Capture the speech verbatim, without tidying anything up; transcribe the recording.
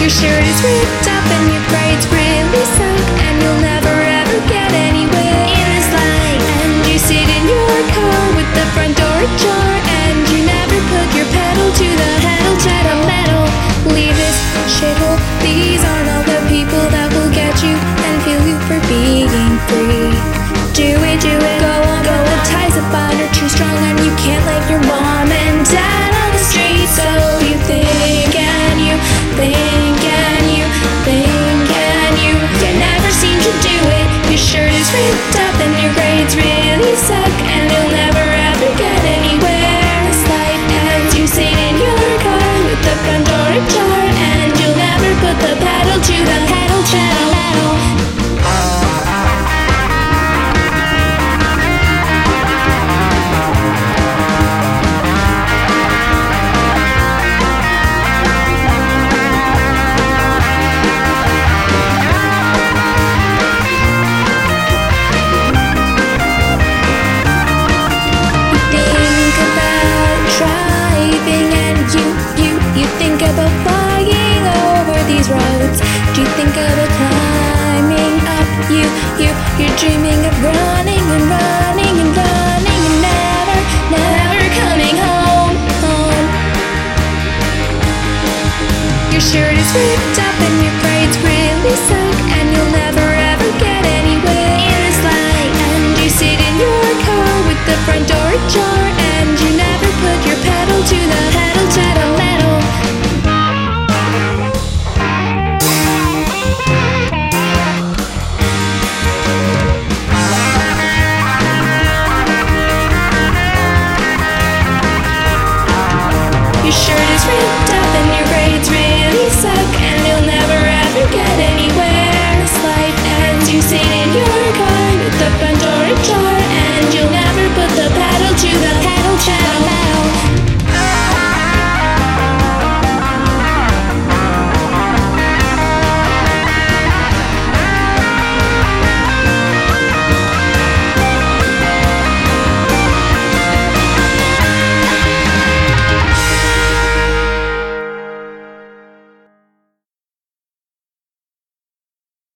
Your shirt is ripped up and your grades really suck, and you'll never ever get anywhere in this life. And you sit in your car with the front door ajar, and you never put your pedal to the pedal to the metal. Leave this shithole. These aren't all the people that will get you and feel you for being free. Do it, do it, go on, go on. Ties that bind are too strong, and you can't leave your mom and dad on the street. So you think and you think and you think and you you never seem to do it. Your shirt is ripped up and your grades really suck, and you'll never ever get anywhere in this life. And you sit in your car with the front door ajar, and you'll never put the pedal to the pedal to the metal. About flying over these roads? Do you think about climbing up? You, you, you're dreaming of running and running and running and never, never coming home, home. Your shirt is ripped up and your grades really suck, and you'll never ever get anywhere in this life. And you sit in your car with the front door ajar, and you never put your pedal to the pedal to the metal. Your shirt is ripped up.